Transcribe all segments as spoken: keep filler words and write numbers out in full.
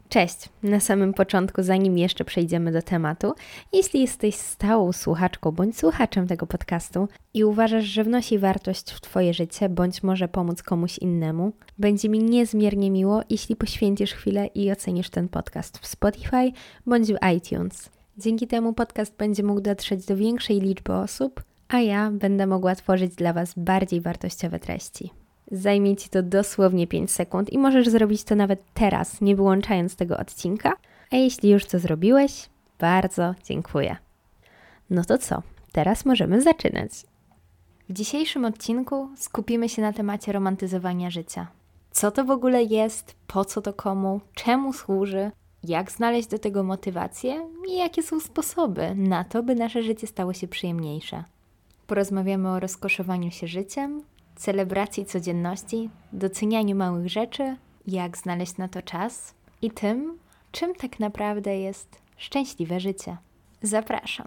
Cześć! Na samym początku, zanim jeszcze przejdziemy do tematu, jeśli jesteś stałą słuchaczką bądź słuchaczem tego podcastu i uważasz, że wnosi wartość w Twoje życie, bądź może pomóc komuś innemu, będzie mi niezmiernie miło, jeśli poświęcisz chwilę i ocenisz ten podcast w Spotify bądź w iTunes. Dzięki temu podcast będzie mógł dotrzeć do większej liczby osób, a ja będę mogła tworzyć dla Was bardziej wartościowe treści. Zajmie Ci to dosłownie pięć sekund i możesz zrobić to nawet teraz, nie wyłączając tego odcinka. A jeśli już to zrobiłeś, bardzo dziękuję. No to co? Teraz możemy zaczynać. W dzisiejszym odcinku skupimy się na temacie romantyzowania życia. Co to w ogóle jest, po co to komu, czemu służy, jak znaleźć do tego motywację i jakie są sposoby na to, by nasze życie stało się przyjemniejsze. Porozmawiamy o rozkoszowaniu się życiem, celebracji codzienności, docenianiu małych rzeczy, jak znaleźć na to czas i tym, czym tak naprawdę jest szczęśliwe życie. Zapraszam!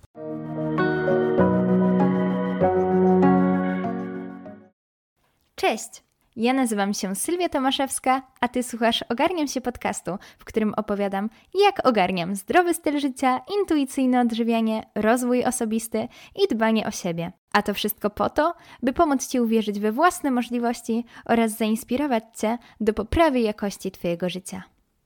Cześć! Ja nazywam się Sylwia Tomaszewska, a Ty słuchasz Ogarniam się podcastu, w którym opowiadam, jak ogarniam zdrowy styl życia, intuicyjne odżywianie, rozwój osobisty i dbanie o siebie. A to wszystko po to, by pomóc Ci uwierzyć we własne możliwości oraz zainspirować Cię do poprawy jakości Twojego życia.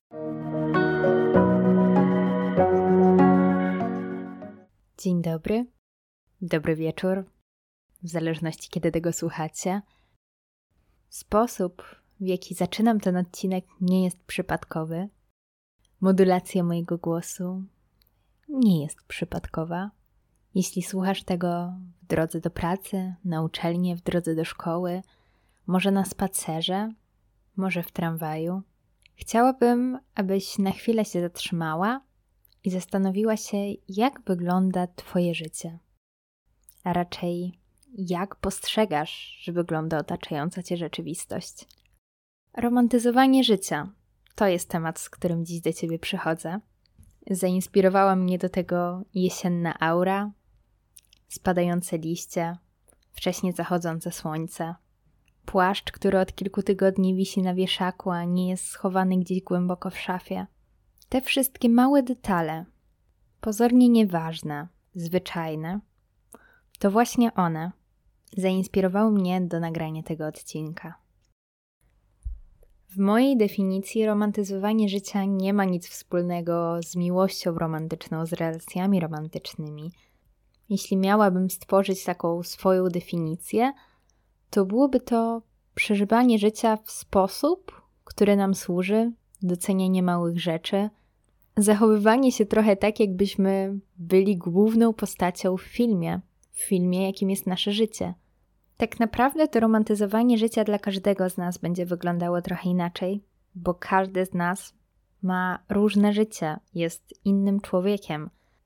Dzień dobry, dobry wieczór, w zależności kiedy tego słuchacie. Sposób, w jaki zaczynam ten odcinek, nie jest przypadkowy. Modulacja mojego głosu nie jest przypadkowa. Jeśli słuchasz tego w drodze do pracy, na uczelnię, w drodze do szkoły, może na spacerze, może w tramwaju, chciałabym, abyś na chwilę się zatrzymała i zastanowiła się, jak wygląda Twoje życie. A raczej, jak postrzegasz, że wygląda otaczająca Cię rzeczywistość. Romantyzowanie życia to jest temat, z którym dziś do Ciebie przychodzę. Zainspirowała mnie do tego jesienna aura, spadające liście, wcześnie zachodzące słońce, płaszcz, który od kilku tygodni wisi na wieszaku, a nie jest schowany gdzieś głęboko w szafie. Te wszystkie małe detale, pozornie nieważne, zwyczajne, to właśnie one zainspirowały mnie do nagrania tego odcinka. W mojej definicji romantyzowanie życia nie ma nic wspólnego z miłością romantyczną, z relacjami romantycznymi. Jeśli miałabym stworzyć taką swoją definicję, to byłoby to przeżywanie życia w sposób, który nam służy, docenianie małych rzeczy, zachowywanie się trochę tak, jakbyśmy byli główną postacią w filmie, w filmie, jakim jest nasze życie. Tak naprawdę to romantyzowanie życia dla każdego z nas będzie wyglądało trochę inaczej, bo każdy z nas ma różne życie, jest innym człowiekiem.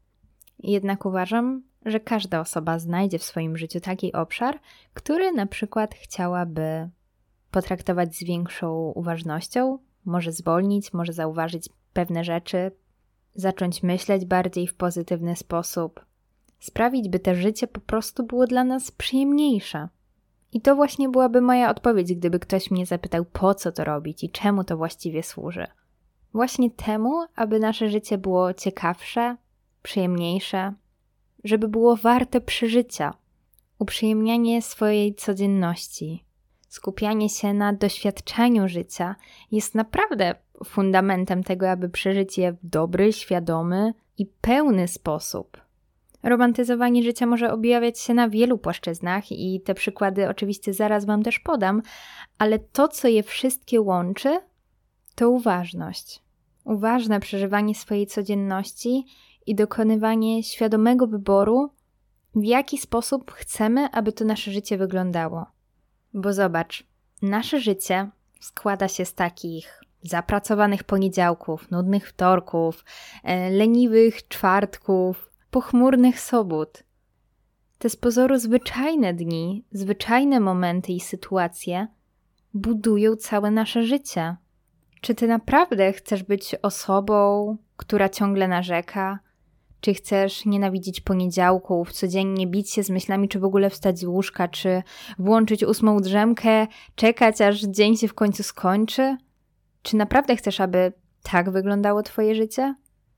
Jednak uważam, że każda osoba znajdzie w swoim życiu taki obszar, który na przykład chciałaby potraktować z większą uważnością, może zwolnić, może zauważyć pewne rzeczy, zacząć myśleć bardziej w pozytywny sposób, sprawić, by to życie po prostu było dla nas przyjemniejsze. I to właśnie byłaby moja odpowiedź, gdyby ktoś mnie zapytał, po co to robić i czemu to właściwie służy. Właśnie temu, aby nasze życie było ciekawsze, przyjemniejsze, żeby było warte przeżycia. Uprzyjemnianie swojej codzienności, skupianie się na doświadczaniu życia jest naprawdę fundamentem tego, aby przeżyć je w dobry, świadomy i pełny sposób. Romantyzowanie życia może objawiać się na wielu płaszczyznach i te przykłady oczywiście zaraz Wam też podam, ale to, co je wszystkie łączy, to uważność. Uważne przeżywanie swojej codzienności i dokonywanie świadomego wyboru, w jaki sposób chcemy, aby to nasze życie wyglądało. Bo zobacz, nasze życie składa się z takich zapracowanych poniedziałków, nudnych wtorków, e, leniwych czwartków, pochmurnych sobót. Te z pozoru zwyczajne dni, zwyczajne momenty i sytuacje budują całe nasze życie. Czy Ty naprawdę chcesz być osobą, która ciągle narzeka? Czy chcesz nienawidzić poniedziałków, codziennie bić się z myślami, czy w ogóle wstać z łóżka, czy włączyć ósmą drzemkę, czekać, aż dzień się w końcu skończy? Czy naprawdę chcesz, aby tak wyglądało twoje życie?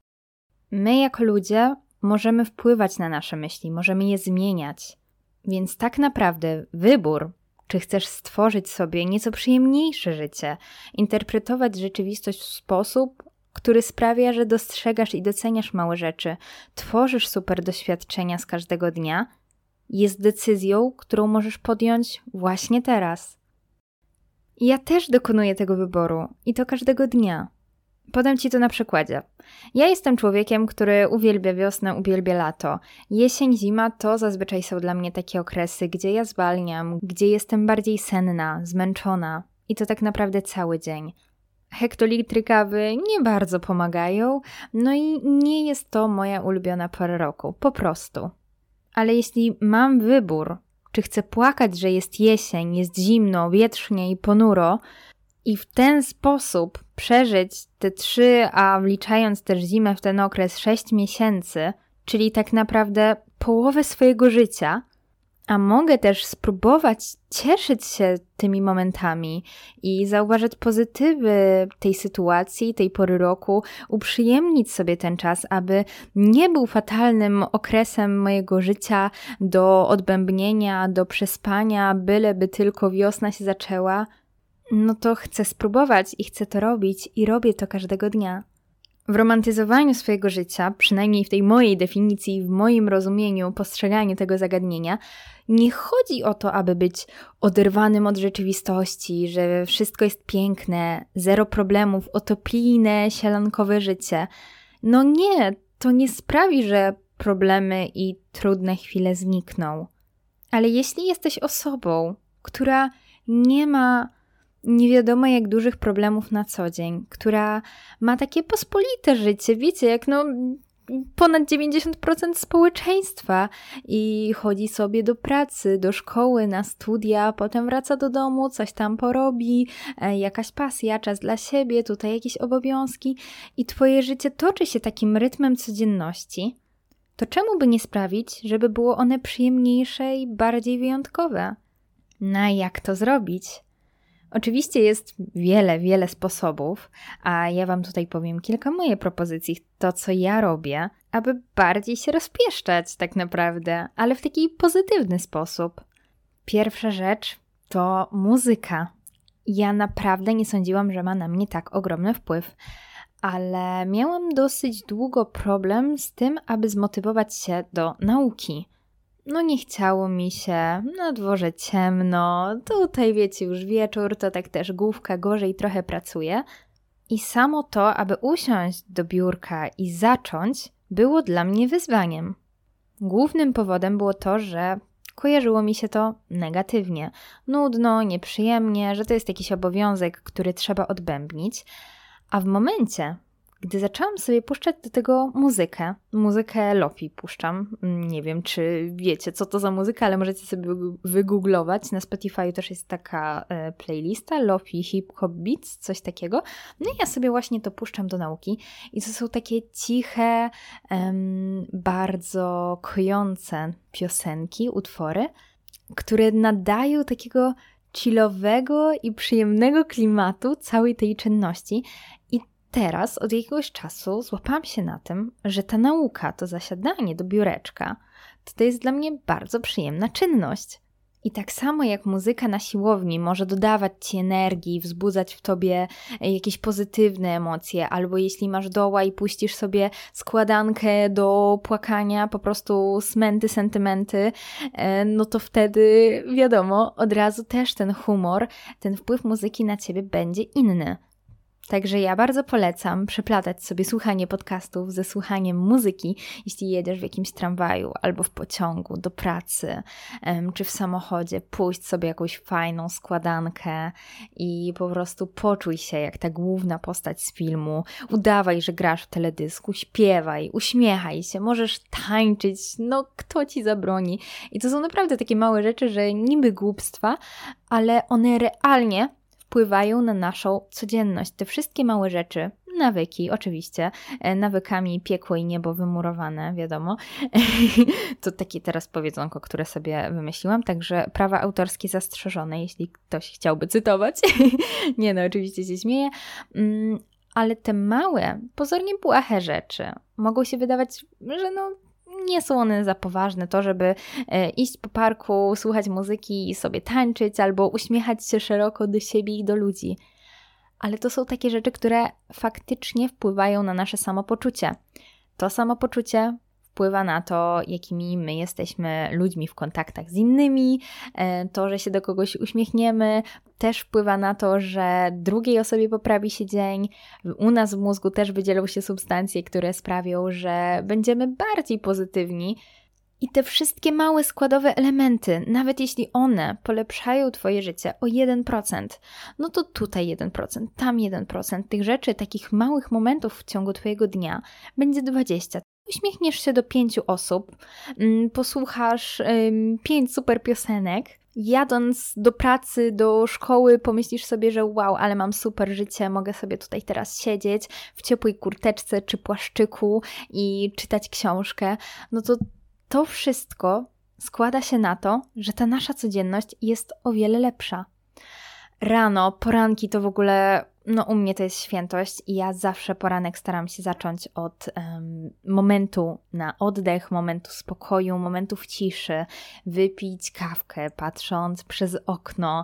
My jako ludzie możemy wpływać na nasze myśli, możemy je zmieniać. Więc tak naprawdę wybór, czy chcesz stworzyć sobie nieco przyjemniejsze życie, interpretować rzeczywistość w sposób, który sprawia, że dostrzegasz i doceniasz małe rzeczy, tworzysz super doświadczenia z każdego dnia, jest decyzją, którą możesz podjąć właśnie teraz. Ja też dokonuję tego wyboru i to każdego dnia. Podam Ci to na przykładzie. Ja jestem człowiekiem, który uwielbia wiosnę, uwielbia lato. Jesień, zima to zazwyczaj są dla mnie takie okresy, gdzie ja zwalniam, gdzie jestem bardziej senna, zmęczona i to tak naprawdę cały dzień. Hektolitry kawy nie bardzo pomagają, no i nie jest to moja ulubiona pora roku, po prostu. Ale jeśli mam wybór, czy chcę płakać, że jest jesień, jest zimno, wietrznie i ponuro i w ten sposób przeżyć te trzy, a wliczając też zimę w ten okres sześć miesięcy, czyli tak naprawdę połowę swojego życia, a mogę też spróbować cieszyć się tymi momentami i zauważyć pozytywy tej sytuacji, tej pory roku, uprzyjemnić sobie ten czas, aby nie był fatalnym okresem mojego życia do odbębnienia, do przespania, byleby tylko wiosna się zaczęła, no to chcę spróbować i chcę to robić i robię to każdego dnia. W romantyzowaniu swojego życia, przynajmniej w tej mojej definicji, w moim rozumieniu, postrzeganiu tego zagadnienia, nie chodzi o to, aby być oderwanym od rzeczywistości, że wszystko jest piękne, zero problemów, utopijne, sielankowe życie. No nie, to nie sprawi, że problemy i trudne chwile znikną. Ale jeśli jesteś osobą, która nie ma nie wiadomo jak dużych problemów na co dzień, która ma takie pospolite życie, wiecie, jak no ponad dziewięćdziesiąt procent społeczeństwa i chodzi sobie do pracy, do szkoły, na studia, potem wraca do domu, coś tam porobi, jakaś pasja, czas dla siebie, tutaj jakieś obowiązki i twoje życie toczy się takim rytmem codzienności, to czemu by nie sprawić, żeby było one przyjemniejsze i bardziej wyjątkowe? No jak to zrobić? Oczywiście jest wiele, wiele sposobów, a ja Wam tutaj powiem kilka moich propozycji, to co ja robię, aby bardziej się rozpieszczać tak naprawdę, ale w taki pozytywny sposób. Pierwsza rzecz to muzyka. Ja naprawdę nie sądziłam, że ma na mnie tak ogromny wpływ, ale miałam dosyć długo problem z tym, aby zmotywować się do nauki. No nie chciało mi się, na dworze ciemno, tutaj wiecie już wieczór, to tak też główka gorzej trochę pracuje. I samo to, aby usiąść do biurka i zacząć, było dla mnie wyzwaniem. Głównym powodem było to, że kojarzyło mi się to negatywnie. Nudno, nieprzyjemnie, że to jest jakiś obowiązek, który trzeba odbębnić. A w momencie, gdy zaczęłam sobie puszczać do tego muzykę, muzykę lofi puszczam, nie wiem czy wiecie co to za muzyka, ale możecie sobie wygooglować, na Spotify też jest taka e, playlista lofi hip-hop beats, coś takiego, no i ja sobie właśnie to puszczam do nauki i to są takie ciche, em, bardzo kojące piosenki, utwory, które nadają takiego chillowego i przyjemnego klimatu całej tej czynności i teraz od jakiegoś czasu złapałam się na tym, że ta nauka, to zasiadanie do biureczka, to, to jest dla mnie bardzo przyjemna czynność. I tak samo jak muzyka na siłowni może dodawać Ci energii, wzbudzać w Tobie jakieś pozytywne emocje, albo jeśli masz doła i puścisz sobie składankę do płakania, po prostu smęty, sentymenty, no to wtedy wiadomo, od razu też ten humor, ten wpływ muzyki na Ciebie będzie inny. Także ja bardzo polecam przeplatać sobie słuchanie podcastów ze słuchaniem muzyki, jeśli jedziesz w jakimś tramwaju albo w pociągu do pracy, um, czy w samochodzie, puść sobie jakąś fajną składankę i po prostu poczuj się jak ta główna postać z filmu, udawaj, że grasz w teledysku, śpiewaj, uśmiechaj się, możesz tańczyć, no kto Ci zabroni. I to są naprawdę takie małe rzeczy, że niby głupstwa, ale one realnie wpływają na naszą codzienność. Te wszystkie małe rzeczy, nawyki oczywiście, nawykami piekło i niebo wymurowane, wiadomo. To takie teraz powiedzonko, które sobie wymyśliłam, także prawa autorskie zastrzeżone, jeśli ktoś chciałby cytować. Nie no, oczywiście się śmieję. Ale te małe, pozornie błahe rzeczy mogą się wydawać, że no nie są one za poważne. To, żeby e, iść po parku, słuchać muzyki i sobie tańczyć albo uśmiechać się szeroko do siebie i do ludzi. Ale to są takie rzeczy, które faktycznie wpływają na nasze samopoczucie. To samopoczucie wpływa na to, jakimi my jesteśmy ludźmi w kontaktach z innymi, to, że się do kogoś uśmiechniemy, też wpływa na to, że drugiej osobie poprawi się dzień. U nas w mózgu też wydzielą się substancje, które sprawią, że będziemy bardziej pozytywni. I te wszystkie małe składowe elementy, nawet jeśli one polepszają Twoje życie o jeden procent, no to tutaj jeden procent, tam jeden procent. Tych rzeczy, takich małych momentów w ciągu Twojego dnia będzie dwadzieścia. Uśmiechniesz się do pięciu osób, posłuchasz pięć super piosenek, jadąc do pracy, do szkoły pomyślisz sobie, że wow, ale mam super życie, mogę sobie tutaj teraz siedzieć w ciepłej kurteczce czy płaszczyku i czytać książkę. No to to wszystko składa się na to, że ta nasza codzienność jest o wiele lepsza. Rano, poranki to w ogóle, no u mnie to jest świętość i ja zawsze poranek staram się zacząć od um, momentu na oddech, momentu spokoju, momentów ciszy, wypić kawkę patrząc przez okno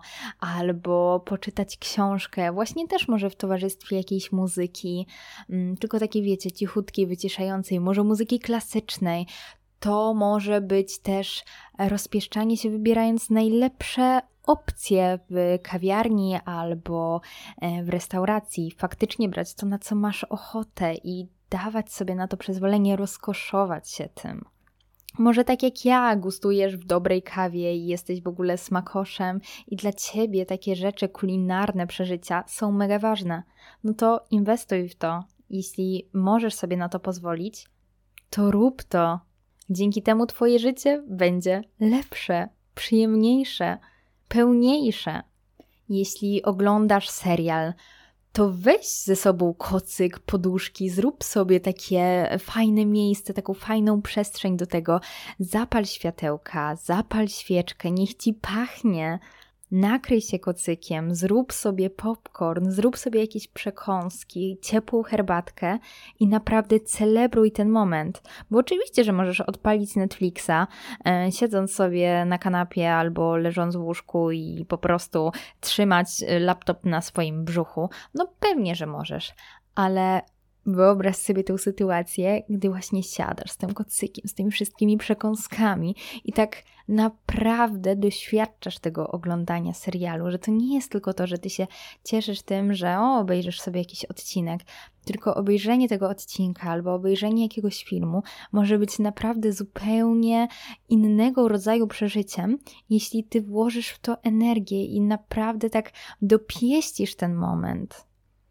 albo poczytać książkę, właśnie też może w towarzystwie jakiejś muzyki, um, tylko takiej wiecie, cichutkiej, wyciszającej, może muzyki klasycznej. To może być też rozpieszczanie się wybierając najlepsze opcje w kawiarni albo w restauracji. Faktycznie brać to, na co masz ochotę i dawać sobie na to przyzwolenie, rozkoszować się tym. Może tak jak ja gustujesz w dobrej kawie i jesteś w ogóle smakoszem i dla Ciebie takie rzeczy kulinarne, przeżycia są mega ważne. No to inwestuj w to. Jeśli możesz sobie na to pozwolić, to rób to. Dzięki temu Twoje życie będzie lepsze, przyjemniejsze, pełniejsze. Jeśli oglądasz serial, to weź ze sobą kocyk, poduszki, zrób sobie takie fajne miejsce, taką fajną przestrzeń do tego. Zapal światełka, zapal świeczkę, niech Ci pachnie. Nakryj się kocykiem, zrób sobie popcorn, zrób sobie jakieś przekąski, ciepłą herbatkę i naprawdę celebruj ten moment. Bo oczywiście, że możesz odpalić Netflixa, e, siedząc sobie na kanapie albo leżąc w łóżku i po prostu trzymać laptop na swoim brzuchu. No pewnie, że możesz, ale wyobraź sobie tę sytuację, gdy właśnie siadasz z tym kocykiem, z tymi wszystkimi przekąskami i tak naprawdę doświadczasz tego oglądania serialu, że to nie jest tylko to, że ty się cieszysz tym, że o, obejrzysz sobie jakiś odcinek, tylko obejrzenie tego odcinka albo obejrzenie jakiegoś filmu może być naprawdę zupełnie innego rodzaju przeżyciem, jeśli ty włożysz w to energię i naprawdę tak dopieścisz ten moment.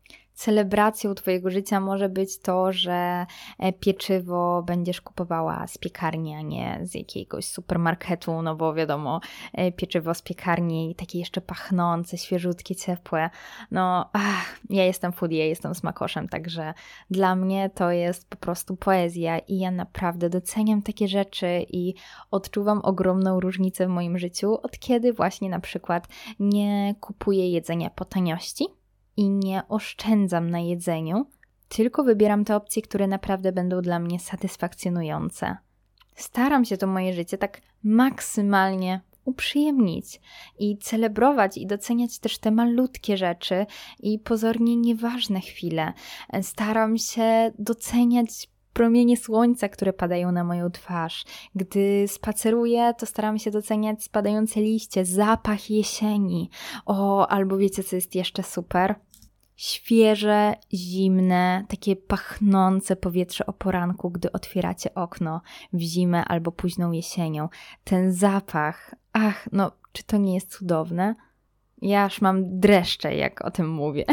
Celebracją Twojego życia może być to, że pieczywo będziesz kupowała z piekarni, a nie z jakiegoś supermarketu, no bo wiadomo, pieczywo z piekarni, takie jeszcze pachnące, świeżutkie, ciepłe. No, ach, ja jestem foodie, ja jestem smakoszem, także dla mnie to jest po prostu poezja i ja naprawdę doceniam takie rzeczy i odczuwam ogromną różnicę w moim życiu, od kiedy właśnie na przykład nie kupuję jedzenia po taniości i nie oszczędzam na jedzeniu, tylko wybieram te opcje, które naprawdę będą dla mnie satysfakcjonujące. Staram się to moje życie tak maksymalnie uprzyjemnić i celebrować i doceniać też te malutkie rzeczy i pozornie nieważne chwile. Staram się doceniać promienie słońca, które padają na moją twarz. Gdy spaceruję, to staram się doceniać spadające liście, zapach jesieni. O, albo wiecie, co jest jeszcze super? Świeże, zimne, takie pachnące powietrze o poranku, gdy otwieracie okno w zimę albo późną jesienią. Ten zapach, ach, no, czy to nie jest cudowne? Ja aż mam dreszcze, jak o tym mówię.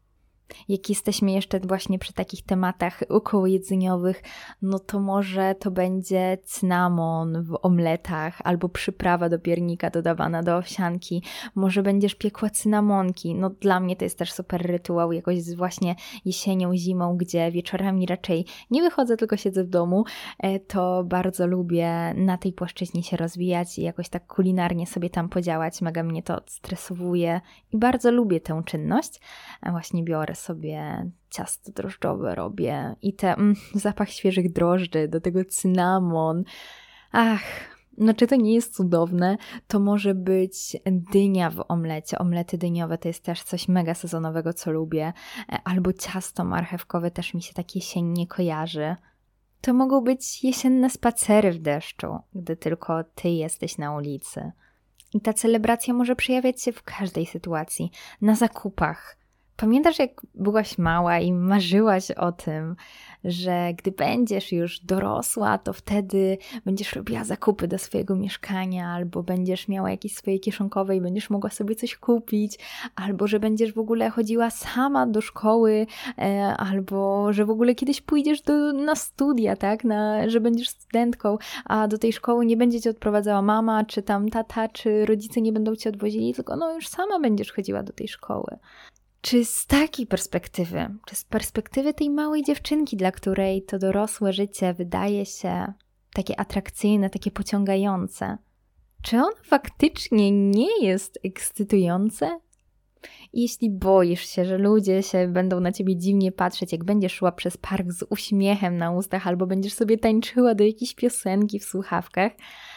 Jak jesteśmy jeszcze właśnie przy takich tematach okołojedzeniowych, no to może to będzie cynamon w omletach albo przyprawa do piernika dodawana do owsianki. Może będziesz piekła cynamonki. No dla mnie to jest też super rytuał, jakoś z właśnie jesienią, zimą, gdzie wieczorami raczej nie wychodzę, tylko siedzę w domu. To bardzo lubię na tej płaszczyźnie się rozwijać i jakoś tak kulinarnie sobie tam podziałać. Mega mnie to odstresowuje i bardzo lubię tę czynność. A właśnie biorę sobie ciasto drożdżowe robię i te mm, zapach świeżych drożdży, do tego cynamon. Ach, no czy to nie jest cudowne? To może być dynia w omlecie. Omlety dyniowe to jest też coś mega sezonowego, co lubię. Albo ciasto marchewkowe też mi się tak jesiennie kojarzy. To mogą być jesienne spacery w deszczu, gdy tylko ty jesteś na ulicy. I ta celebracja może przejawiać się w każdej sytuacji. Na zakupach. Pamiętasz, jak byłaś mała i marzyłaś o tym, że gdy będziesz już dorosła, to wtedy będziesz robiła zakupy do swojego mieszkania, albo będziesz miała jakieś swoje kieszonkowe i będziesz mogła sobie coś kupić, albo że będziesz w ogóle chodziła sama do szkoły, e, albo że w ogóle kiedyś pójdziesz do, na studia, tak, na, że będziesz studentką, a do tej szkoły nie będzie cię odprowadzała mama, czy tam tata, czy rodzice nie będą cię odwozili, tylko no już sama będziesz chodziła do tej szkoły. Czy z takiej perspektywy, czy z perspektywy tej małej dziewczynki, dla której to dorosłe życie wydaje się takie atrakcyjne, takie pociągające, czy ono faktycznie nie jest ekscytujące? Jeśli boisz się, że ludzie się będą na ciebie dziwnie patrzeć, jak będziesz szła przez park z uśmiechem na ustach, albo będziesz sobie tańczyła do jakiejś piosenki w słuchawkach,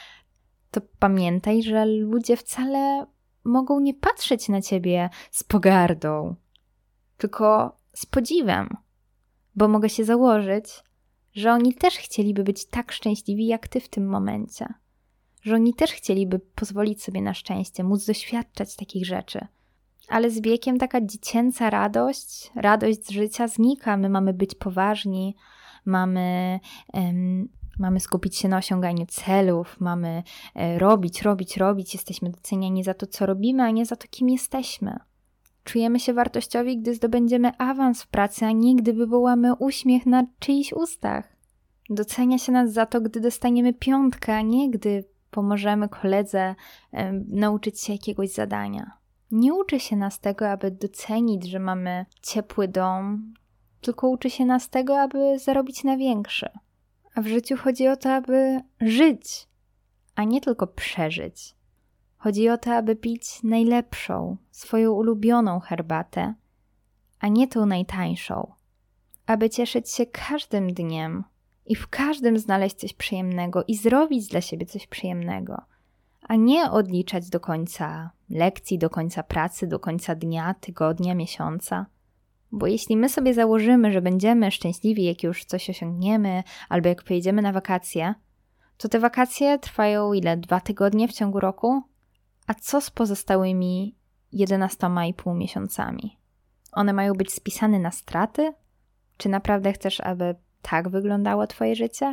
to pamiętaj, że ludzie wcale mogą nie patrzeć na ciebie z pogardą, tylko z podziwem, bo mogę się założyć, że oni też chcieliby być tak szczęśliwi jak ty w tym momencie, że oni też chcieliby pozwolić sobie na szczęście, móc doświadczać takich rzeczy, ale z wiekiem taka dziecięca radość, radość z życia znika, my mamy być poważni, mamy... Um, Mamy skupić się na osiąganiu celów, mamy robić, robić, robić. Jesteśmy doceniani za to, co robimy, a nie za to, kim jesteśmy. Czujemy się wartościowi, gdy zdobędziemy awans w pracy, a nie gdy wywołamy uśmiech na czyichś ustach. Docenia się nas za to, gdy dostaniemy piątkę, a nie gdy pomożemy koledze e, nauczyć się jakiegoś zadania. Nie uczy się nas tego, aby docenić, że mamy ciepły dom, tylko uczy się nas tego, aby zarobić na większy. A w życiu chodzi o to, aby żyć, a nie tylko przeżyć. Chodzi o to, aby pić najlepszą, swoją ulubioną herbatę, a nie tą najtańszą. Aby cieszyć się każdym dniem i w każdym znaleźć coś przyjemnego i zrobić dla siebie coś przyjemnego, a nie odliczać do końca lekcji, do końca pracy, do końca dnia, tygodnia, miesiąca. Bo jeśli my sobie założymy, że będziemy szczęśliwi, jak już coś osiągniemy, albo jak pojedziemy na wakacje, to te wakacje trwają ile? Dwa tygodnie w ciągu roku? A co z pozostałymi jedenastoma i pół miesiącami? One mają być spisane na straty? Czy naprawdę chcesz, aby tak wyglądało twoje życie?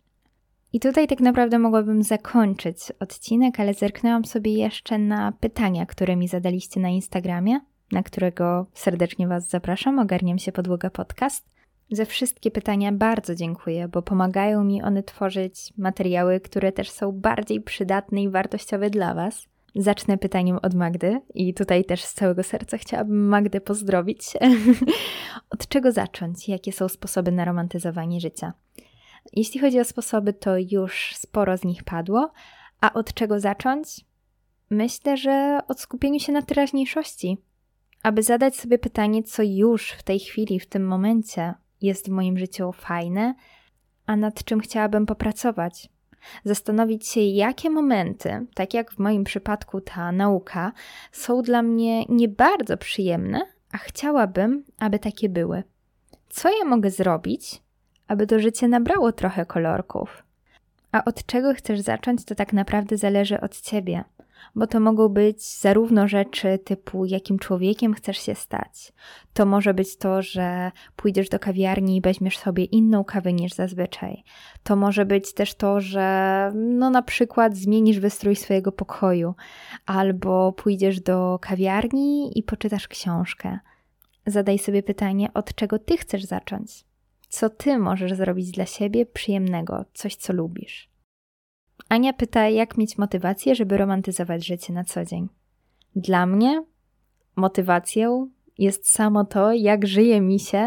I tutaj tak naprawdę mogłabym zakończyć odcinek, ale zerknęłam sobie jeszcze na pytania, które mi zadaliście na Instagramie, na którego serdecznie was zapraszam, Ogarniam się podłoga podcast. Za wszystkie pytania bardzo dziękuję, bo pomagają mi one tworzyć materiały, które też są bardziej przydatne i wartościowe dla was. Zacznę pytaniem od Magdy i tutaj też z całego serca chciałabym Magdę pozdrowić. Od czego zacząć? Jakie są sposoby na romantyzowanie życia? Jeśli chodzi o sposoby, to już sporo z nich padło, a od czego zacząć? Myślę, że od skupienia się na teraźniejszości. Aby zadać sobie pytanie, co już w tej chwili, w tym momencie jest w moim życiu fajne, a nad czym chciałabym popracować. Zastanowić się, jakie momenty, tak jak w moim przypadku ta nauka, są dla mnie nie bardzo przyjemne, a chciałabym, aby takie były. Co ja mogę zrobić, aby to życie nabrało trochę kolorków? A od czego chcesz zacząć, to tak naprawdę zależy od ciebie. Bo to mogą być zarówno rzeczy typu jakim człowiekiem chcesz się stać. To może być to, że pójdziesz do kawiarni i weźmiesz sobie inną kawę niż zazwyczaj. To może być też to, że no na przykład zmienisz wystrój swojego pokoju albo pójdziesz do kawiarni i poczytasz książkę. Zadaj sobie pytanie, od czego ty chcesz zacząć? Co ty możesz zrobić dla siebie przyjemnego, coś co lubisz? Ania pyta, jak mieć motywację, żeby romantyzować życie na co dzień. Dla mnie motywacją jest samo to, jak żyje mi się,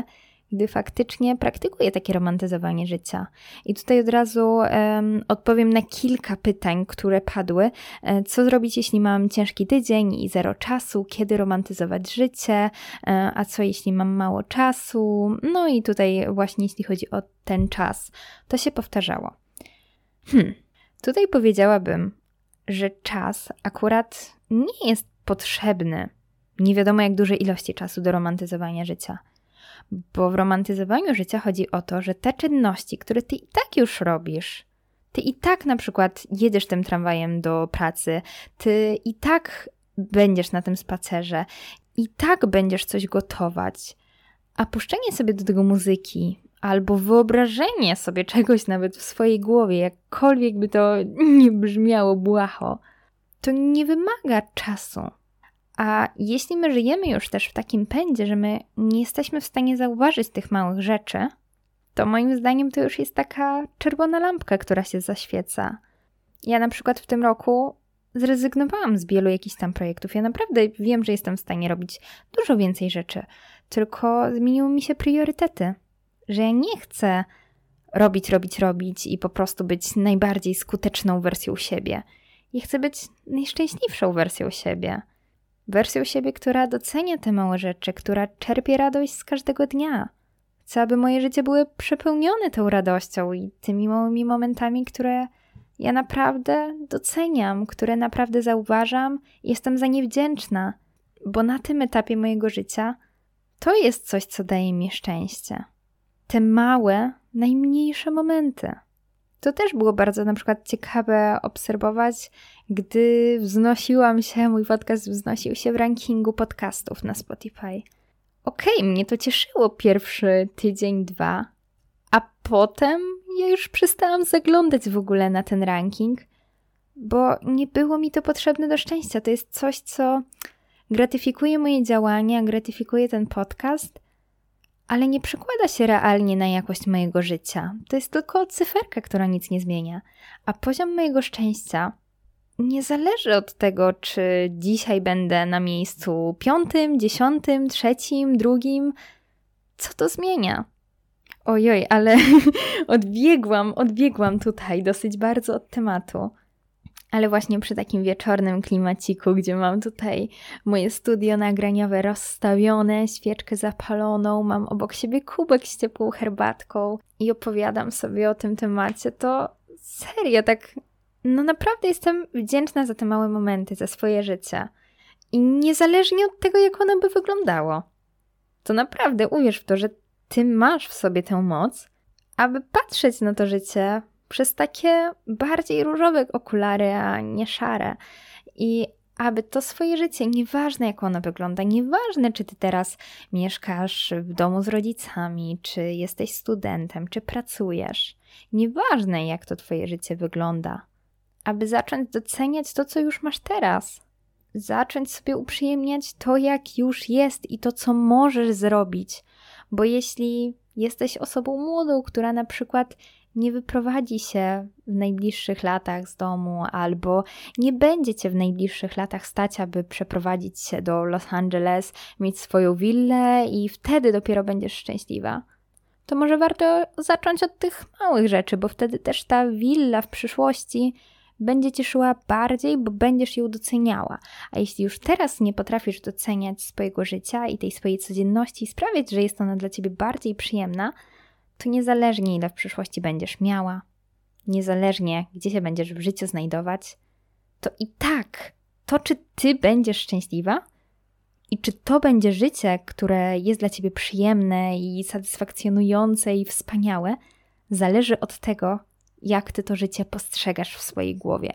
gdy faktycznie praktykuję takie romantyzowanie życia. I tutaj od razu um, odpowiem na kilka pytań, które padły. Co zrobić, jeśli mam ciężki tydzień i zero czasu? Kiedy romantyzować życie? A co, jeśli mam mało czasu? No i tutaj właśnie jeśli chodzi o ten czas, to się powtarzało. Hmm. Tutaj powiedziałabym, że czas akurat nie jest potrzebny. Nie wiadomo jak duże ilości czasu do romantyzowania życia. Bo w romantyzowaniu życia chodzi o to, że te czynności, które ty i tak już robisz, ty i tak na przykład jedziesz tym tramwajem do pracy, ty i tak będziesz na tym spacerze, i tak będziesz coś gotować, a puszczenie sobie do tego muzyki albo wyobrażenie sobie czegoś nawet w swojej głowie, jakkolwiek by to nie brzmiało błaho, to nie wymaga czasu. A jeśli my żyjemy już też w takim pędzie, że my nie jesteśmy w stanie zauważyć tych małych rzeczy, to moim zdaniem to już jest taka czerwona lampka, która się zaświeca. Ja na przykład w tym roku zrezygnowałam z wielu jakichś tam projektów. Ja naprawdę wiem, że jestem w stanie robić dużo więcej rzeczy, tylko zmieniły mi się priorytety. Że ja nie chcę robić, robić, robić i po prostu być najbardziej skuteczną wersją siebie. Ja chcę być najszczęśliwszą wersją siebie. Wersją siebie, która docenia te małe rzeczy, która czerpie radość z każdego dnia. Chcę, aby moje życie było przepełnione tą radością i tymi małymi momentami, które ja naprawdę doceniam, które naprawdę zauważam i jestem za nie wdzięczna, bo na tym etapie mojego życia to jest coś, co daje mi szczęście. Te małe, najmniejsze momenty. To też było bardzo na przykład ciekawe obserwować, gdy wznosiłam się, mój podcast wznosił się w rankingu podcastów na Spotify. Okej, okay, mnie to cieszyło pierwszy tydzień, dwa, a potem ja już przestałam zaglądać w ogóle na ten ranking, bo nie było mi to potrzebne do szczęścia. To jest coś, co gratyfikuje moje działania, gratyfikuje ten podcast, ale nie przekłada się realnie na jakość mojego życia. To jest tylko cyferka, która nic nie zmienia. A poziom mojego szczęścia nie zależy od tego, czy dzisiaj będę na miejscu piątym, dziesiątym, trzecim, drugim. Co to zmienia? Ojoj, ale odbiegłam, odbiegłam tutaj dosyć bardzo od tematu. Ale właśnie przy takim wieczornym klimaciku, gdzie mam tutaj moje studio nagraniowe rozstawione, świeczkę zapaloną, mam obok siebie kubek z ciepłą herbatką i opowiadam sobie o tym temacie, to serio, tak no naprawdę jestem wdzięczna za te małe momenty, za swoje życie. I niezależnie od tego, jak ono by wyglądało, to naprawdę uwierz w to, że ty masz w sobie tę moc, aby patrzeć na to życie przez takie bardziej różowe okulary, a nie szare. I aby to swoje życie, nieważne jak ono wygląda, nieważne czy ty teraz mieszkasz w domu z rodzicami, czy jesteś studentem, czy pracujesz, nieważne jak to twoje życie wygląda, aby zacząć doceniać to, co już masz teraz. Zacząć sobie uprzyjemniać to, jak już jest i to, co możesz zrobić. Bo jeśli jesteś osobą młodą, która na przykład nie wyprowadzi się w najbliższych latach z domu albo nie będzie cię w najbliższych latach stać, aby przeprowadzić się do Los Angeles, mieć swoją willę i wtedy dopiero będziesz szczęśliwa, to może warto zacząć od tych małych rzeczy, bo wtedy też ta willa w przyszłości będzie ci szła bardziej, bo będziesz ją doceniała. A jeśli już teraz nie potrafisz doceniać swojego życia i tej swojej codzienności i sprawiać, że jest ona dla ciebie bardziej przyjemna, to niezależnie ile w przyszłości będziesz miała, niezależnie gdzie się będziesz w życiu znajdować, to i tak to, czy ty będziesz szczęśliwa i czy to będzie życie, które jest dla ciebie przyjemne i satysfakcjonujące i wspaniałe, zależy od tego, jak ty to życie postrzegasz w swojej głowie.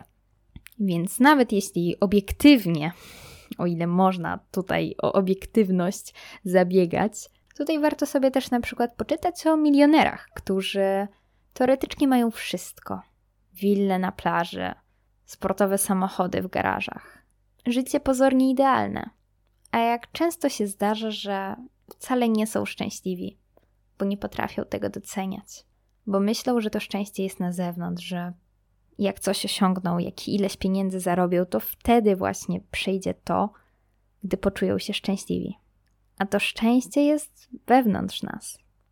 Więc nawet jeśli obiektywnie, o ile można tutaj o obiektywność zabiegać, tutaj warto sobie też na przykład poczytać o milionerach, którzy teoretycznie mają wszystko. Wille na plaży, sportowe samochody w garażach. Życie pozornie idealne. A jak często się zdarza, że wcale nie są szczęśliwi, bo nie potrafią tego doceniać. Bo myślą, że to szczęście jest na zewnątrz, że jak coś osiągną, jak ileś pieniędzy zarobią, to wtedy właśnie przyjdzie to, gdy poczują się szczęśliwi. A to szczęście jest wewnątrz nas.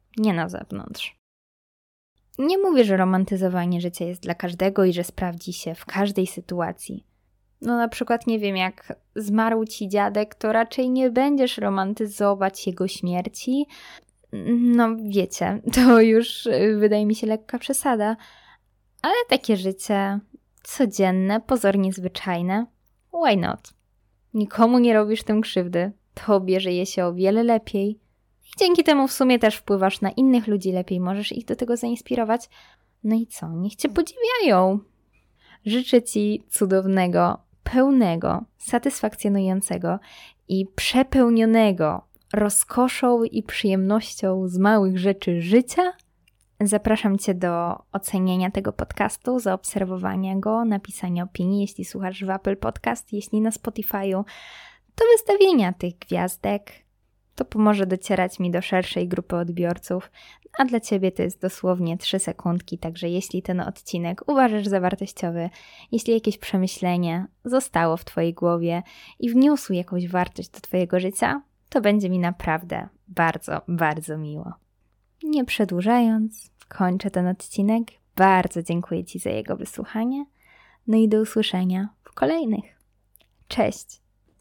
nie na zewnątrz. Nie mówię, że romantyzowanie życia jest dla każdego i że sprawdzi się w każdej sytuacji. No na przykład, nie wiem, jak zmarł ci dziadek, to raczej nie będziesz romantyzować jego śmierci. No wiecie, to już wydaje mi się lekka przesada. Ale takie życie codzienne, pozornie zwyczajne, why not? Nikomu nie robisz tym krzywdy, tobie żyje się o wiele lepiej. I dzięki temu w sumie też wpływasz na innych ludzi lepiej, możesz ich do tego zainspirować. No i co? Niech cię podziwiają. Życzę ci cudownego, pełnego, satysfakcjonującego i przepełnionego rozkoszą i przyjemnością z małych rzeczy życia. Zapraszam cię do oceniania tego podcastu, zaobserwowania go, napisania opinii, jeśli słuchasz w Apple Podcast, jeśli na Spotify'u, do wystawienia tych gwiazdek. To pomoże docierać mi do szerszej grupy odbiorców, a dla ciebie to jest dosłownie trzy sekundki, także jeśli ten odcinek uważasz za wartościowy, jeśli jakieś przemyślenie zostało w twojej głowie i wniósł jakąś wartość do twojego życia, to będzie mi naprawdę bardzo, bardzo miło. Nie przedłużając, kończę ten odcinek. Bardzo dziękuję ci za jego wysłuchanie. No i do usłyszenia w kolejnych. Cześć!